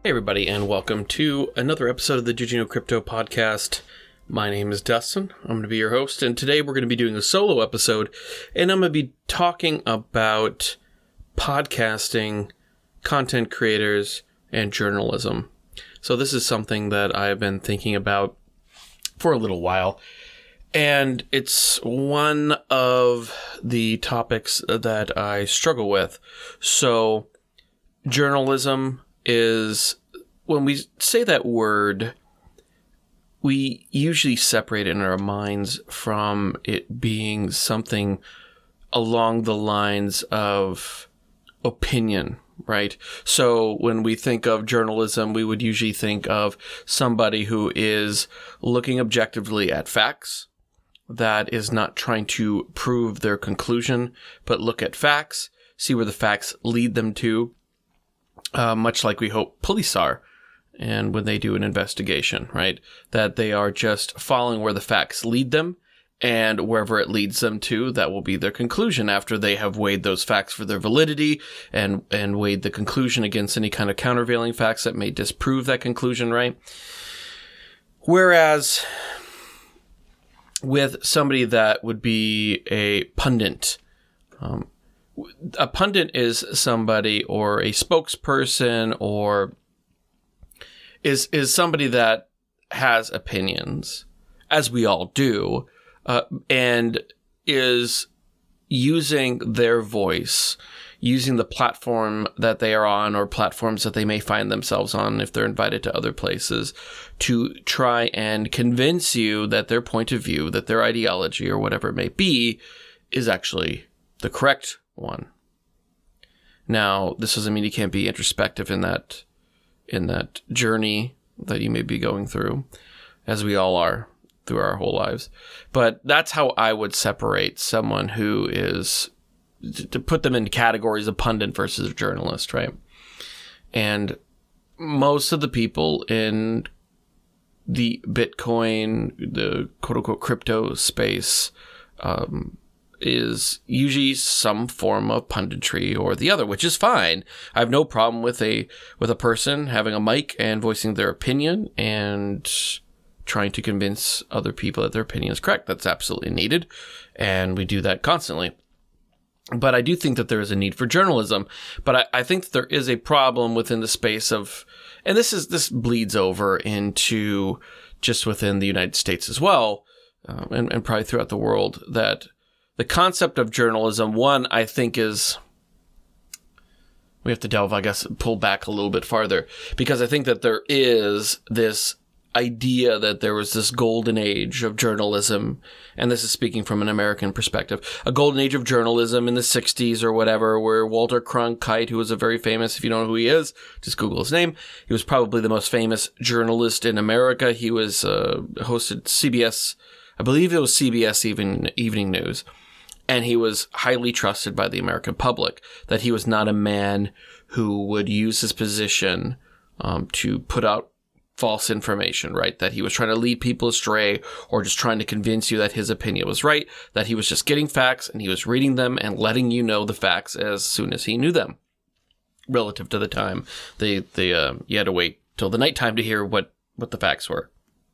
Hey everybody, and welcome to another episode of the Did You Know Crypto podcast. My name is Dustin. I'm going to be your host, and today we're going to be doing a solo episode, and I'm going to be talking about podcasting, content creators, and journalism. So this is something that I've been thinking about for a little while, and it's one of the topics that I struggle with. So journalism is, when we say that word, we usually separate it in our minds from it being something along the lines of opinion, right? So when we think of journalism, we would usually think of somebody who is looking objectively at facts, that is not trying to prove their conclusion, but look at facts, see where the facts lead them to, much like we hope police are. And when they do an investigation, right? That they are just following where the facts lead them, and wherever it leads them to, that will be their conclusion after they have weighed those facts for their validity and weighed the conclusion against any kind of countervailing facts that may disprove that conclusion, right? Whereas with somebody that would be a pundit, a pundit is somebody, or a spokesperson, or is somebody that has opinions, as we all do, and is using their voice, using the platform that they are on, or platforms that they may find themselves on if they're invited to other places, to try and convince you that their point of view, that their ideology, or whatever it may be, is actually the correct one. Now, this doesn't mean you can't be introspective in that journey that you may be going through, as we all are through our whole lives. But that's how I would separate someone who is, to put them in categories of pundit versus a journalist, right? And most of the people in the Bitcoin, the quote-unquote crypto space, is usually some form of punditry or the other, which is fine. I have no problem with a person having a mic and voicing their opinion and trying to convince other people that their opinion is correct. That's absolutely needed, and we do that constantly. But I do think that there is a need for journalism. But I think that there is a problem within the space of, and this bleeds over into just within the United States as well, and probably throughout the world, that the concept of journalism, one, I think is, we have to delve, I guess, pull back a little bit farther, because I think that there is this idea that there was this golden age of journalism, and this is speaking from an American perspective, a golden age of journalism in the 60s or whatever, where Walter Cronkite, who was a very famous, if you don't know who he is, just Google his name, he was probably the most famous journalist in America. He was hosted CBS, I believe it was CBS Evening News. And he was highly trusted by the American public, that he was not a man who would use his position to put out false information, right? That he was trying to lead people astray, or just trying to convince you that his opinion was right, that he was just getting facts and he was reading them and letting you know the facts as soon as he knew them, relative to the time. You had to wait till the nighttime to hear what the facts were.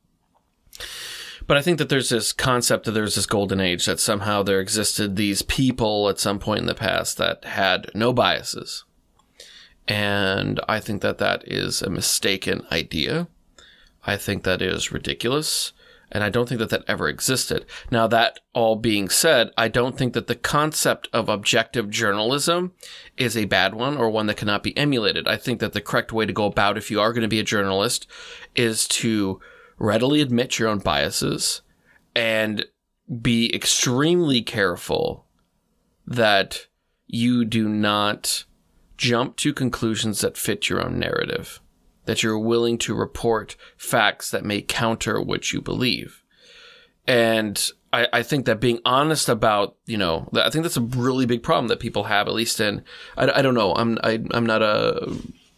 But I think that there's this concept that there's this golden age, that somehow there existed these people at some point in the past that had no biases. And I think that that is a mistaken idea. I think that is ridiculous. And I don't think that that ever existed. Now, that all being said, I don't think that the concept of objective journalism is a bad one, or one that cannot be emulated. I think that the correct way to go about, if you are going to be a journalist, is to readily admit your own biases and be extremely careful that you do not jump to conclusions that fit your own narrative, that you're willing to report facts that may counter what you believe. And I think that being honest about, I think that's a really big problem that people have, at least in, I don't know, I'm not a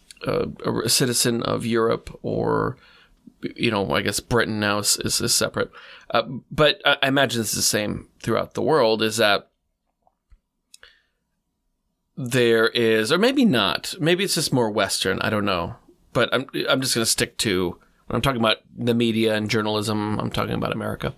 citizen of Europe, or I guess Britain now is separate. But I imagine it's the same throughout the world, is that there is, or maybe not, maybe it's just more Western, I don't know. but I'm just going to stick to, when I'm talking about the media and journalism, I'm talking about America.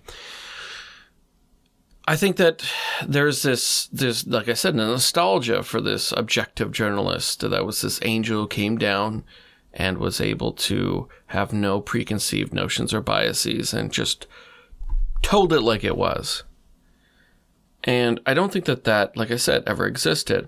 I think that there's this, like I said, a nostalgia for this objective journalist that was this angel who came down and was able to have no preconceived notions or biases and just told it like it was. And I don't think that, like I said, ever existed.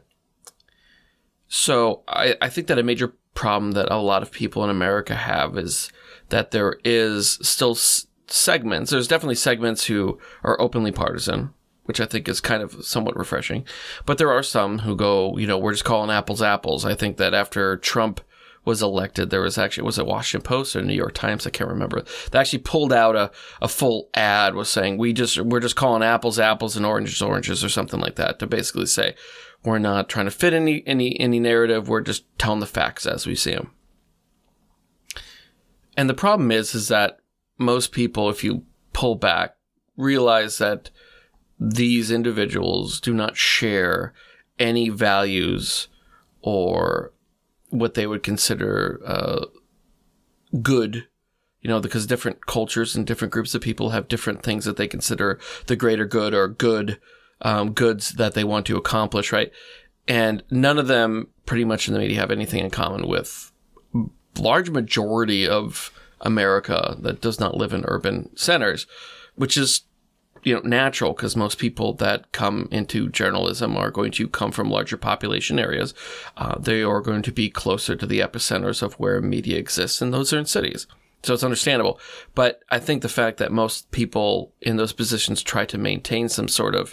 So I think that a major problem that a lot of people in America have is that there is still segments. There's definitely segments who are openly partisan, which I think is kind of somewhat refreshing. But there are some who go, we're just calling apples apples. I think that after Trump was elected, there was actually, was it Washington Post or New York Times? I can't remember. They actually pulled out a full ad was saying, we're just calling apples apples and oranges oranges or something like that, to basically say, we're not trying to fit any narrative. We're just telling the facts as we see them. And the problem is that most people, if you pull back, realize that these individuals do not share any values or what they would consider good, because different cultures and different groups of people have different things that they consider the greater good or good goods that they want to accomplish, right? And none of them pretty much in the media have anything in common with large majority of America that does not live in urban centers, which is natural, because most people that come into journalism are going to come from larger population areas. They are going to be closer to the epicenters of where media exists, and those are in cities. So it's understandable. But I think the fact that most people in those positions try to maintain some sort of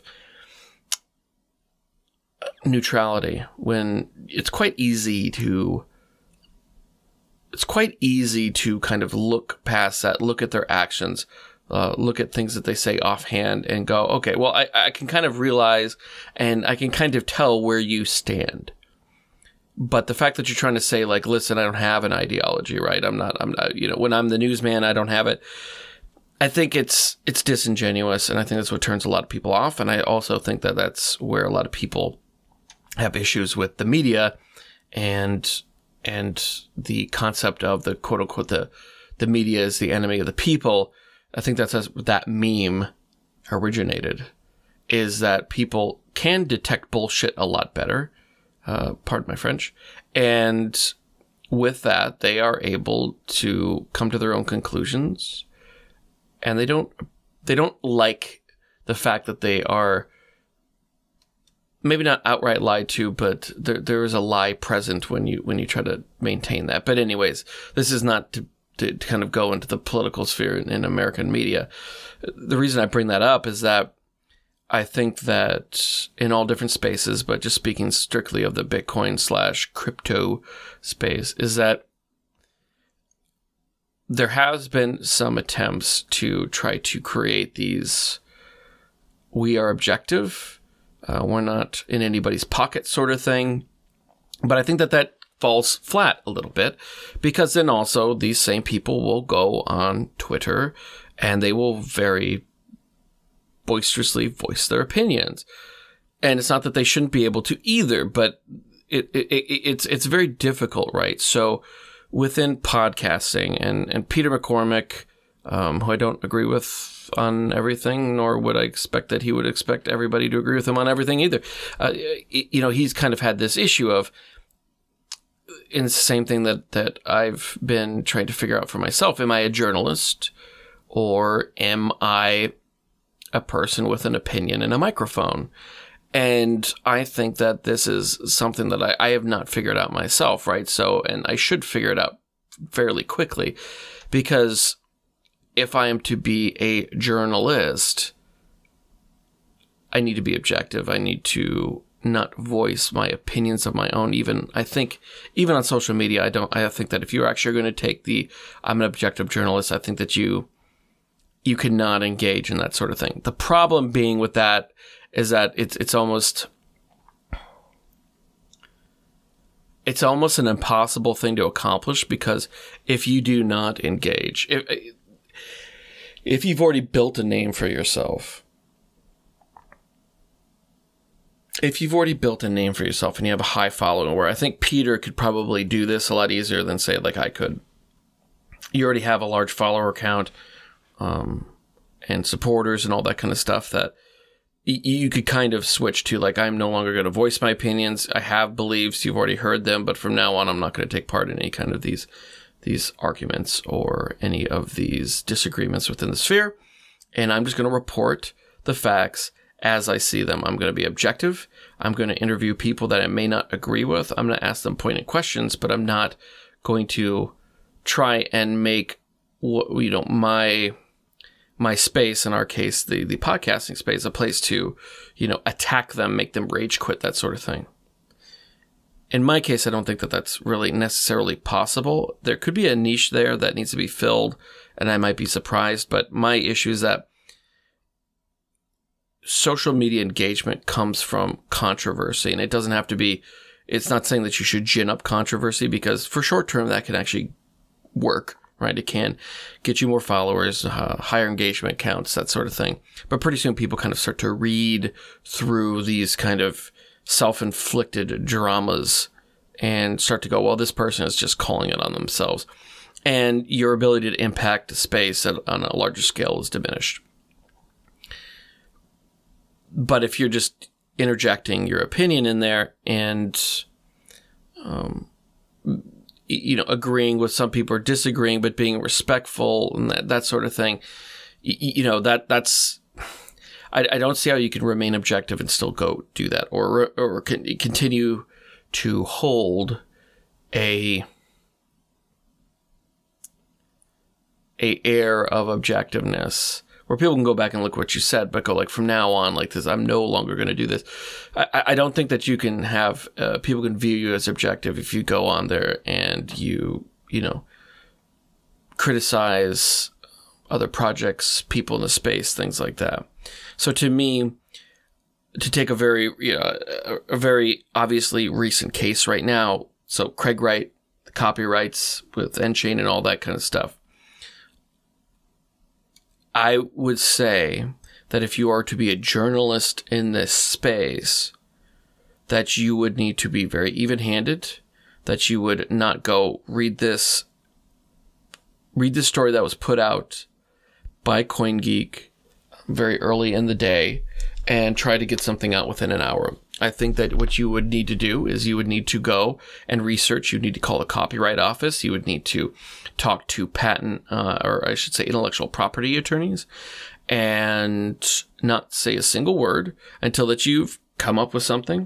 neutrality, when it's quite easy to kind of look past that, look at their actions, look at things that they say offhand and go, okay, well, I can kind of realize and I can kind of tell where you stand. But the fact that you're trying to say, like, listen, I don't have an ideology, right? I'm not, when I'm the newsman, I don't have it. I think it's disingenuous, and I think that's what turns a lot of people off. And I also think that that's where a lot of people have issues with the media and the concept of the quote unquote, the media is the enemy of the people. I think that's as that meme originated, is that people can detect bullshit a lot better. Pardon my French. And with that, they are able to come to their own conclusions, and they don't like the fact that they are maybe not outright lied to, but there is a lie present when you try to maintain that. But anyways, this is not to kind of go into the political sphere in American media. The reason I bring that up is that I think that in all different spaces, but just speaking strictly of the Bitcoin/crypto space, is that there has been some attempts to try to create these, we are objective, we're not in anybody's pocket sort of thing. But I think that falls flat a little bit, because then also these same people will go on Twitter and they will very boisterously voice their opinions. And it's not that they shouldn't be able to either, but it's very difficult, right? So within podcasting, and Peter McCormick, who I don't agree with on everything, nor would I expect that he would expect everybody to agree with him on everything either. He's kind of had this issue of, and it's the same thing that I've been trying to figure out for myself. Am I a journalist, or am I a person with an opinion and a microphone? And I think that this is something that I have not figured out myself, right? So, and I should figure it out fairly quickly, because if I am to be a journalist, I need to be objective. I need to not voice my opinions of my own. Even on social media, I think that if you're actually going to take I'm an objective journalist, I think that you cannot engage in that sort of thing. The problem being with that is that it's almost an impossible thing to accomplish, because if you do not engage, if you've already built a name for yourself, if you've already built a name for yourself and you have a high following, where I think Peter could probably do this a lot easier than, say, like I could. You already have a large follower count and supporters and all that kind of stuff that you could kind of switch to, like, I'm no longer going to voice my opinions. I have beliefs. You've already heard them. But from now on, I'm not going to take part in any kind of these arguments or any of these disagreements within the sphere. And I'm just going to report the facts as I see them. I'm going to be objective. I'm going to interview people that I may not agree with. I'm going to ask them pointed questions, but I'm not going to try and make, my space, in our case, the podcasting space, a place to, attack them, make them rage quit, that sort of thing. In my case, I don't think that that's really necessarily possible. There could be a niche there that needs to be filled, and I might be surprised, but my issue is that social media engagement comes from controversy, and it doesn't have to be, it's not saying that you should gin up controversy, because for short term that can actually work, right? It can get you more followers, higher engagement counts, that sort of thing. But pretty soon people kind of start to read through these kind of self-inflicted dramas and start to go, well, this person is just calling it on themselves. And your ability to impact the space on a larger scale is diminished. But if you're just interjecting your opinion in there and, agreeing with some people or disagreeing, but being respectful and that sort of thing, that's, I don't see how you can remain objective and still go do that, or continue to hold a air of objectiveness where people can go back and look what you said, but go like, from now on, like this, I'm no longer going to do this. I don't think that you can have, people can view you as objective if you go on there and you criticize other projects, people in the space, things like that. So to me, to take a very obviously recent case right now, so Craig Wright, the copyrights with nChain and all that kind of stuff, I would say that if you are to be a journalist in this space, that you would need to be very even-handed, that you would not go read this story that was put out by CoinGeek very early in the day and try to get something out within an hour. I think that what you would need to do is you would need to go and research. You need to call a copyright office. You would need to talk to patent, or I should say intellectual property attorneys, and not say a single word until that you've come up with something.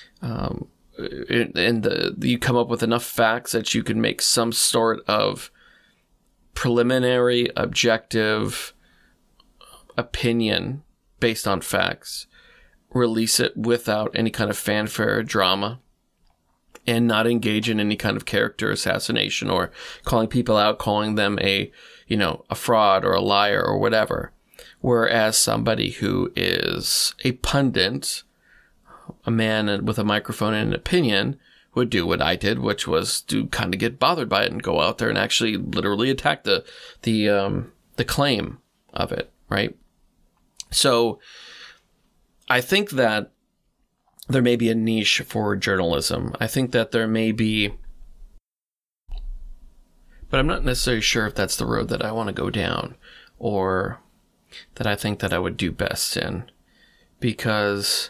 You come up with enough facts that you can make some sort of preliminary, objective opinion based on facts. Release it without any kind of fanfare or drama, and not engage in any kind of character assassination or calling people out, calling them a fraud or a liar or whatever. Whereas somebody who is a pundit, a man with a microphone and an opinion, would do what I did, which was to kind of get bothered by it and go out there and actually literally attack the claim of it, right? So I think that there may be a niche for journalism. I think that there may be, but I'm not necessarily sure if that's the road that I want to go down, or that I think that I would do best in, because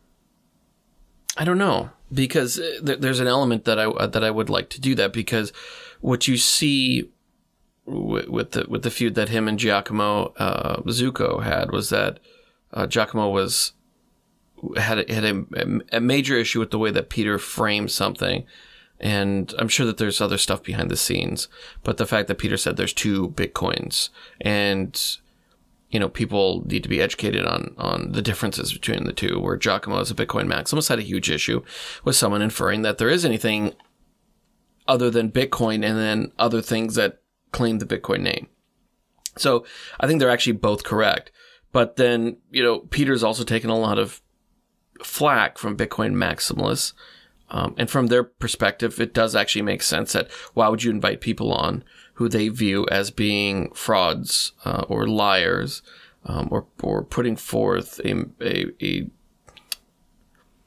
I don't know. Because there's an element that I would like to do that, because what you see with the feud that him and Giacomo Zucco had was that Giacomo had a major issue with the way that Peter framed something, and I'm sure that there's other stuff behind the scenes, but the fact that Peter said there's 2 Bitcoins, and people need to be educated on the differences between the two, where Giacomo as a Bitcoin maximalist had a huge issue with someone inferring that there is anything other than Bitcoin and then other things that claim the Bitcoin name. So I think they're actually both correct. But then, Peter's also taken a lot of flack from Bitcoin maximalists. And from their perspective, it does actually make sense that why would you invite people on who they view as being frauds or liars, or putting forth a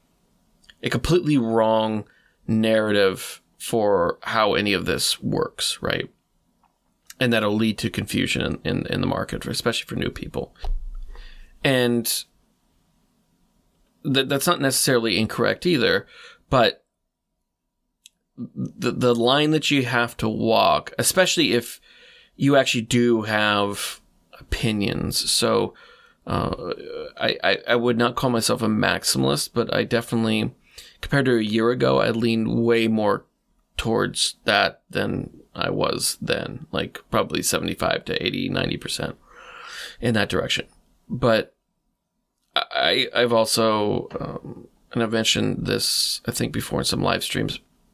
a completely wrong narrative for how any of this works, right? And that'll lead to confusion in the market, especially for new people. And that's not necessarily incorrect either, but the line that you have to walk, especially if you actually do have opinions. So I would not call myself a maximalist, but I definitely, compared to a year ago, I lean way more towards that than I was then, like probably 75 to 80, 90% in that direction. But I've also, and I've mentioned this, I think, before in some live streams,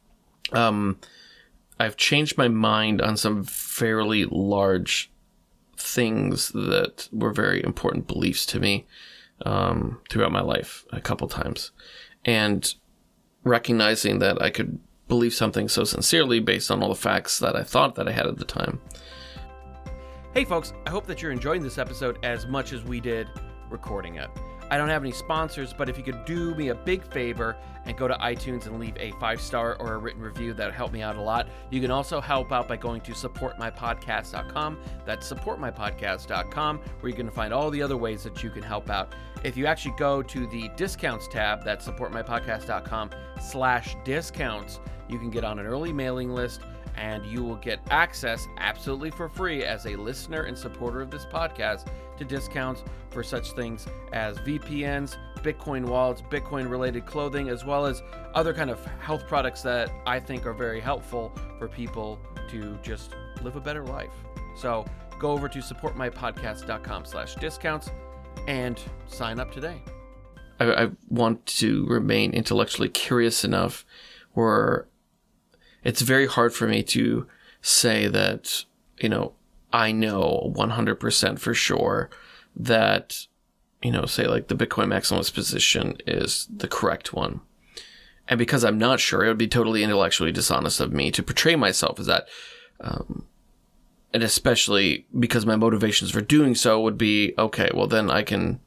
I've changed my mind on some fairly large things that were very important beliefs to me throughout my life a couple times. And recognizing that I could believe something so sincerely based on all the facts that I thought that I had at the time. Hey folks, I hope that you're enjoying this episode as much as we did recording it. I don't have any sponsors, but if you could do me a big favor and go to iTunes and leave a 5-star or a written review, that would help me out a lot. You can also help out by going to supportmypodcast.com. That's supportmypodcast.com, where you can find all the other ways that you can help out. If you actually go to the discounts tab, that's supportmypodcast.com/discounts, you can get on an early mailing list, and you will get access absolutely for free as a listener and supporter of this podcast to discounts for such things as VPNs, Bitcoin wallets, Bitcoin-related clothing, as well as other kind of health products that I think are very helpful for people to just live a better life. So go over to supportmypodcast.com/discounts and sign up today. I want to remain intellectually curious enough where it's very hard for me to say that, I know 100% for sure that, say like the Bitcoin maximalist position is the correct one. And because I'm not sure, it would be totally intellectually dishonest of me to portray myself as that. And especially because my motivations for doing so would be, okay, well then I can,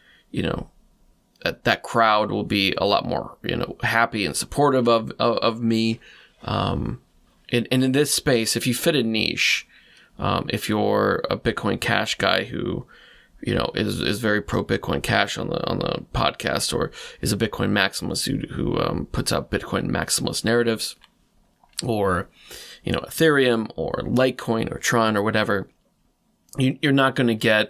that crowd will be a lot more, happy and supportive of me. And in this space, if you fit a niche, if you're a Bitcoin Cash guy who, is very pro Bitcoin Cash on the podcast, or is a Bitcoin maximalist who puts out Bitcoin maximalist narratives, or, Ethereum or Litecoin or Tron or whatever, you're not going to get,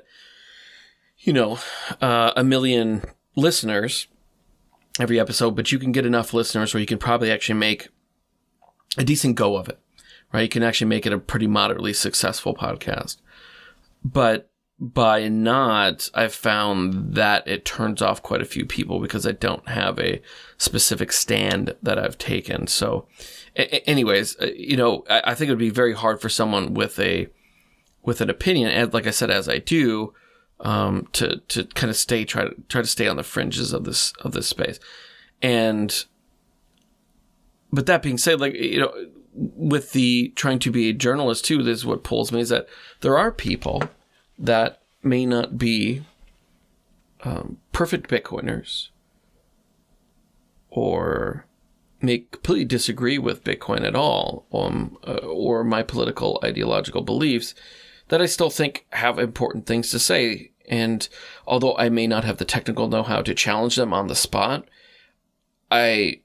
a million listeners every episode, but you can get enough listeners where you can probably actually make a decent go of it, right? You can actually make it a pretty moderately successful podcast. But by not, I've found that it turns off quite a few people because I don't have a specific stand that I've taken. So anyways, I think it would be very hard for someone with an opinion, and like I said, as I do, to kind of try to stay on the fringes of this space. But that being said, with the trying to be a journalist too, this is what pulls me, is that there are people that may not be perfect Bitcoiners, or may completely disagree with Bitcoin at all, or my political ideological beliefs, that I still think have important things to say. And although I may not have the technical know-how to challenge them on the spot, I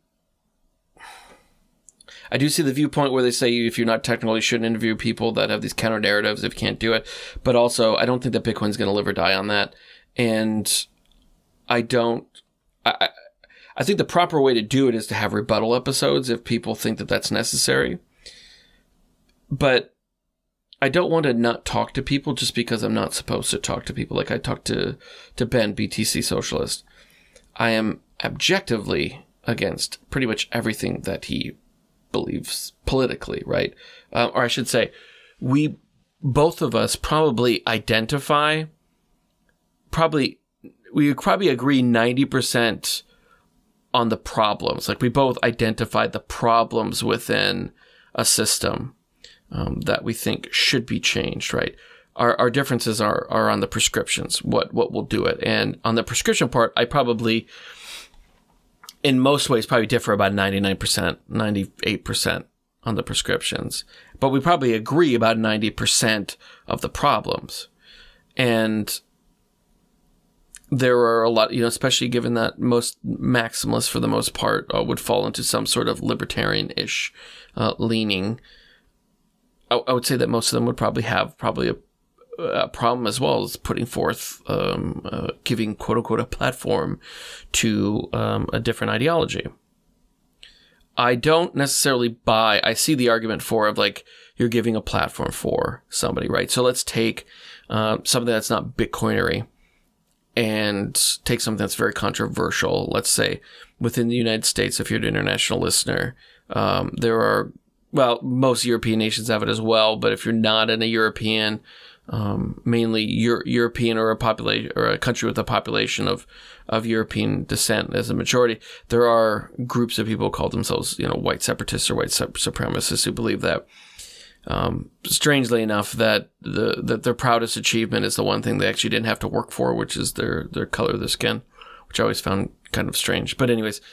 do see the viewpoint where they say if you're not technical, you shouldn't interview people that have these counter narratives if you can't do it. But also, I don't think that Bitcoin's going to live or die on that. And I think the proper way to do it is to have rebuttal episodes if people think that that's necessary. But I don't want to not talk to people just because I'm not supposed to talk to people. Like I talked to Ben, BTC Socialist. I am objectively against pretty much everything that he believes politically, right? Or I should say, both of us probably identify, we probably agree 90% on the problems. Like we both identify the problems within a system that we think should be changed, right? Our differences are on the prescriptions, what will do it. And on the prescription part, I probably in most ways probably differ about 99%, 98% on the prescriptions. But we probably agree about 90% of the problems. And there are a lot, especially given that most maximalists, for the most part, would fall into some sort of libertarian-ish leaning. I would say that most of them would probably have a problem as well as putting forth, giving quote-unquote a platform to a different ideology. I don't necessarily I see the argument of like, you're giving a platform for somebody, right? So let's take something that's not Bitcoinery and take something that's very controversial. Let's say within the United States, if you're an international listener, there are, most European nations have it as well, but if you're not in a European, mainly European or a country with a population of European descent as a majority, there are groups of people who call themselves, white separatists or white supremacists who believe that, strangely enough, that their proudest achievement is the one thing they actually didn't have to work for, which is their color of their skin, which I always found kind of strange. But anyways,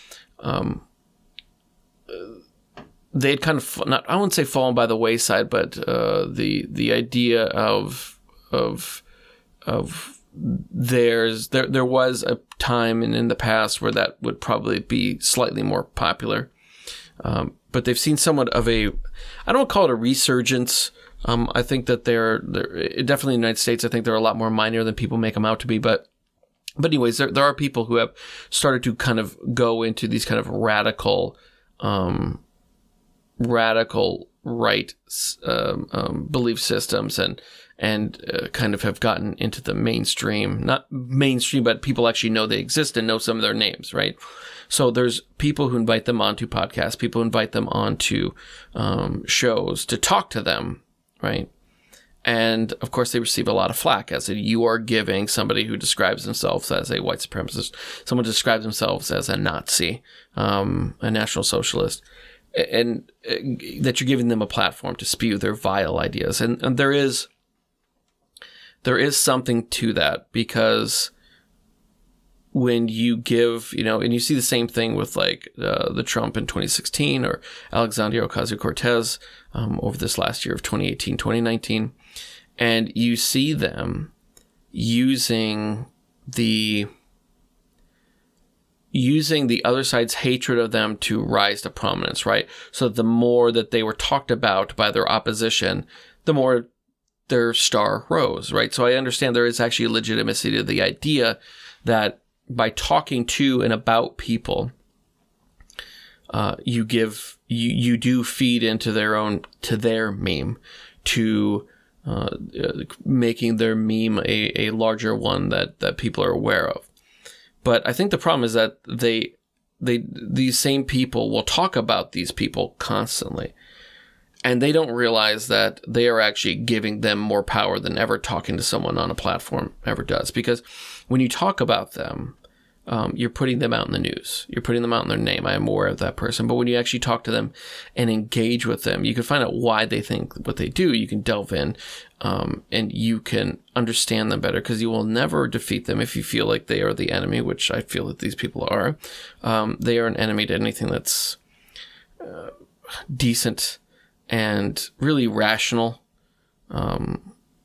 they had kind of I wouldn't say fallen by the wayside, but the idea of theirs, there was a time in the past where that would probably be slightly more popular, but they've seen somewhat of I don't call it a resurgence. I think that they're definitely in the United States. I think they're a lot more minor than people make them out to be, but anyways, there are people who have started to kind of go into these kind of radical right belief systems and kind of have gotten into the mainstream, not mainstream, but people actually know they exist and know some of their names, right? So there's people who invite them onto podcasts, people who invite them onto shows to talk to them, right? And of course, they receive a lot of flack as you are giving somebody who describes themselves as a white supremacist, someone who describes themselves as a Nazi, a National Socialist, and that you're giving them a platform to spew their vile ideas. And there is something to that, because when you give, and you see the same thing with like the Trump in 2016 or Alexandria Ocasio-Cortez over this last year of 2018, 2019, and you see them using the other side's hatred of them to rise to prominence, right? So the more that they were talked about by their opposition, the more their star rose, right? So I understand there is actually legitimacy to the idea that by talking to and about people, you do feed into their meme, to making their meme a larger one that people are aware of. But I think the problem is that these same people will talk about these people constantly, and they don't realize that they are actually giving them more power than ever talking to someone on a platform ever does. Because when you talk about them, you're putting them out in the news. You're putting them out in their name. I am aware of that person. But when you actually talk to them and engage with them, you can find out why they think what they do. You can delve in, and you can understand them better, because you will never defeat them if you feel like they are the enemy, which I feel that these people are. They are an enemy to anything that's decent and really rational. But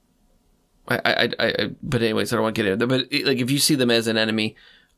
anyways, I don't want to get into it. But like, if you see them as an enemy,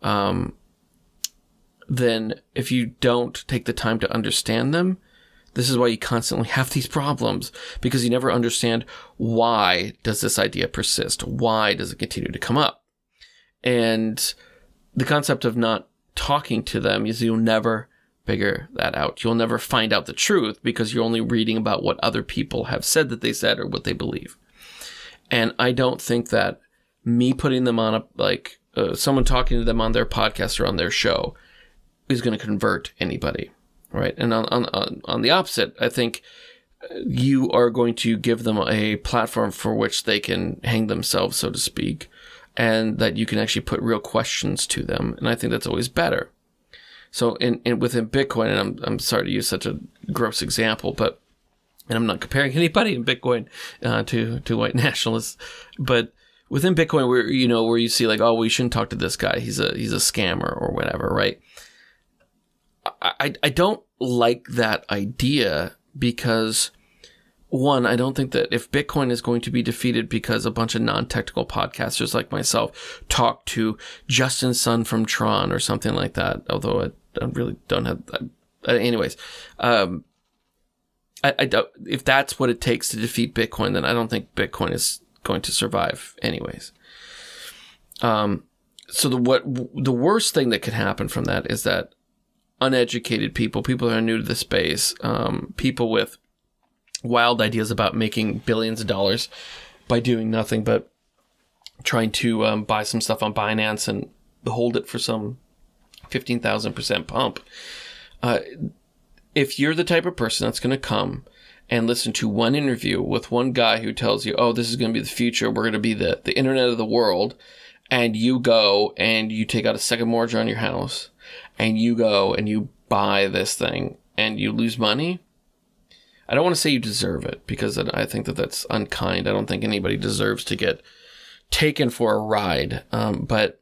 then if you don't take the time to understand them, this is why you constantly have these problems, because you never understand, why does this idea persist? Why does it continue to come up? And the concept of not talking to them is you'll never figure that out. You'll never find out the truth, because you're only reading about what other people have said that they said or what they believe. And I don't think that me putting them on someone talking to them on their podcast or on their show is going to convert anybody, right? And on the opposite, I think you are going to give them a platform for which they can hang themselves, so to speak, and that you can actually put real questions to them. And I think that's always better. So within Bitcoin, and I'm sorry to use such a gross example, and I'm not comparing anybody in Bitcoin to white nationalists, but within Bitcoin, where you see like, oh, we shouldn't talk to this guy, he's a scammer or whatever, right? I don't like that idea because, one, I don't think that if Bitcoin is going to be defeated because a bunch of non-technical podcasters like myself talk to Justin Sun from Tron or something like that, although I really don't have that. Anyways, I don't, if that's what it takes to defeat Bitcoin, then I don't think Bitcoin is going to survive anyways. So the worst thing that could happen from that is that uneducated people that are new to the space, people with wild ideas about making billions of dollars by doing nothing but trying to buy some stuff on Binance and hold it for some 15,000% pump. If you're the type of person that's going to come and listen to one interview with one guy who tells you, oh, this is going to be the future, we're going to be the internet of the world, and you go and you take out a second mortgage on your house, and you go and you buy this thing, and you lose money, I don't want to say you deserve it, because I think that that's unkind. I don't think anybody deserves to get taken for a ride, but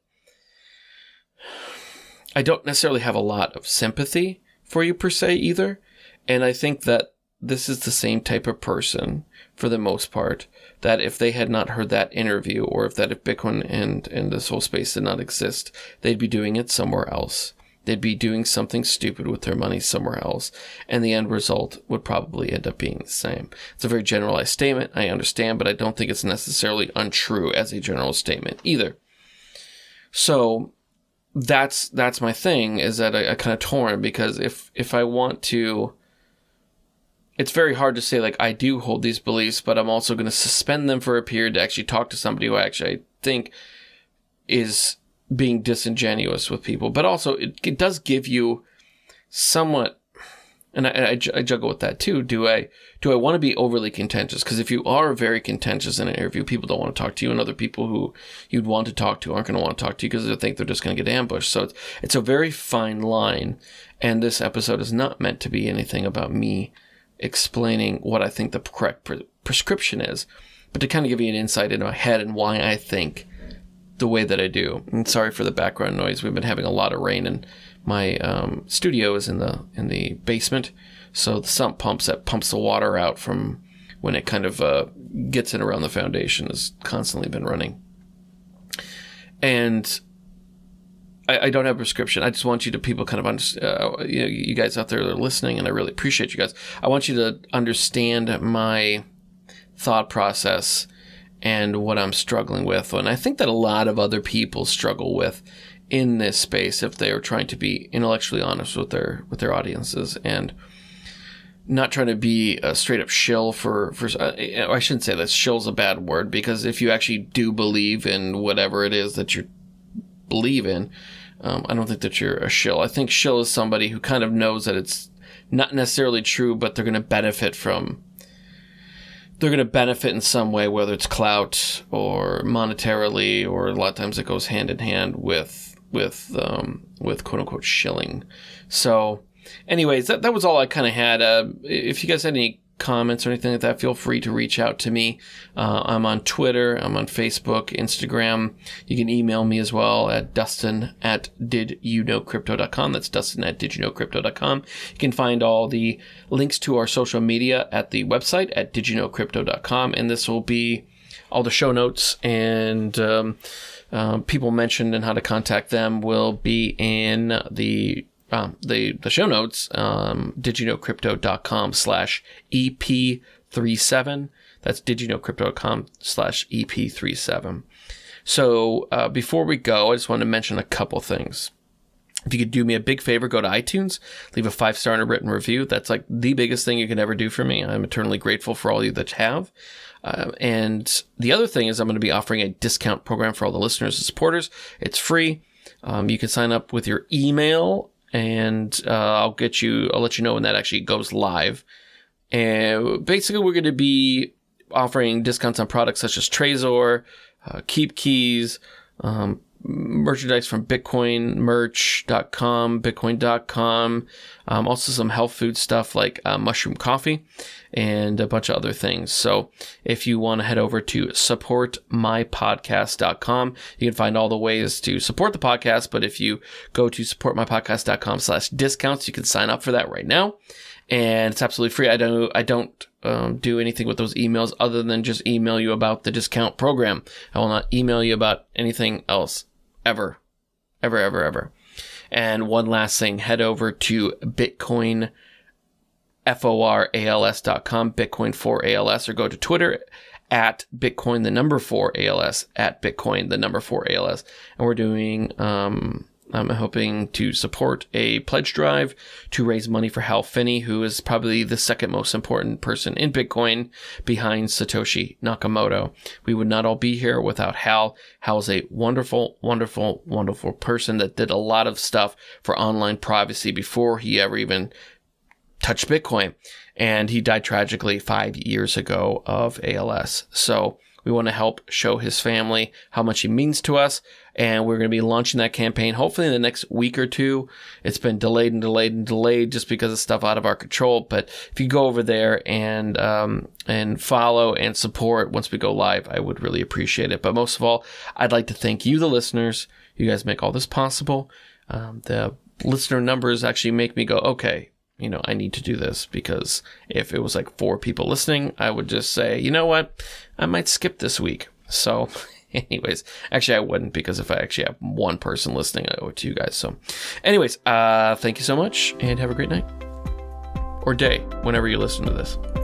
I don't necessarily have a lot of sympathy for you per se either. And I think that this is the same type of person, for the most part, that if they had not heard that interview, or if Bitcoin and this whole space did not exist, they'd be doing it somewhere else. They'd be doing something stupid with their money somewhere else, and the end result would probably end up being the same. It's a very generalized statement, I understand, but I don't think it's necessarily untrue as a general statement either. So that's my thing, is that I kind of torn, because if I want to, it's very hard to say, like, I do hold these beliefs, but I'm also going to suspend them for a period to actually talk to somebody who actually I think is being disingenuous with people. But also it does give you somewhat, and I juggle with that too. Do I want to be overly contentious? Because if you are very contentious in an interview, people don't want to talk to you, and other people who you'd want to talk to aren't going to want to talk to you because they think they're just going to get ambushed. So it's a very fine line, and this episode is not meant to be anything about me explaining what I think the correct prescription is, but to kind of give you an insight into my head and why I think the way that I do. And sorry for the background noise. We've been having a lot of rain, and my studio is in the basement, so the sump pumps that pumps the water out from when it kind of gets in around the foundation has constantly been running. And I don't have a prescription. I just want you to people kind of understand, you guys out there that are listening, and I really appreciate you guys. I want you to understand my thought process and what I'm struggling with. And I think that a lot of other people struggle with in this space if they are trying to be intellectually honest with their audiences, and not trying to be a straight up shill for I shouldn't say that shill's a bad word, because if you actually do believe in whatever it is that you believe in, I don't think that you're a shill. I think shill is somebody who kind of knows that it's not necessarily true, but they're going to benefit in some way, whether it's clout or monetarily, or a lot of times it goes hand in hand with quote unquote shilling. So anyways, that was all I kind of had. If you guys had any comments or anything like that, feel free to reach out to me. I'm on Twitter, I'm on Facebook, Instagram. You can email me as well at dustin@didyouknowcrypto.com. That's dustin@didyouknowcrypto.com. You can find all the links to our social media at the website at didyouknowcrypto.com, and this will be all the show notes, and people mentioned and how to contact them will be in the show notes, didyouknowcrypto.com/EP37. That's didyouknowcrypto.com/EP37. So before we go, I just want to mention a couple things. If you could do me a big favor, go to iTunes, leave a 5-star and a written review. That's like the biggest thing you can ever do for me. I'm eternally grateful for all you that have. And the other thing is I'm going to be offering a discount program for all the listeners and supporters. It's free. You can sign up with your email, and I'll let you know when that actually goes live. And basically, we're going to be offering discounts on products such as Trezor, Keep Keys, merchandise from bitcoinmerch.com, bitcoin.com, also some health food stuff like mushroom coffee and a bunch of other things. So if you want to head over to supportmypodcast.com, you can find all the ways to support the podcast. But if you go to supportmypodcast.com/discounts, you can sign up for that right now. And it's absolutely free. I don't do anything with those emails other than just email you about the discount program. I will not email you about anything else ever. And one last thing, head over to bitcoinforals.com, Bitcoin4ALS, or go to Twitter at Bitcoin4ALS, at Bitcoin4ALS. And we're doing, I'm hoping to support a pledge drive to raise money for Hal Finney, who is probably the second most important person in Bitcoin behind Satoshi Nakamoto. We would not all be here without Hal. Hal's a wonderful, wonderful, wonderful person that did a lot of stuff for online privacy before he ever even touched Bitcoin. And he died tragically 5 years ago of ALS. So we want to help show his family how much he means to us. And we're going to be launching that campaign hopefully in the next week or two. It's been delayed just because of stuff out of our control. But if you go over there and follow and support once we go live, I would really appreciate it. But most of all, I'd like to thank you, the listeners. You guys make all this possible. The listener numbers actually make me go, okay, I need to do this, because if it was like 4 people listening, I would just say, you know what, I might skip this week. So anyways, actually I wouldn't, because if I actually have 1 person listening, I owe it to you guys. So anyways, thank you so much and have a great night or day whenever you listen to this.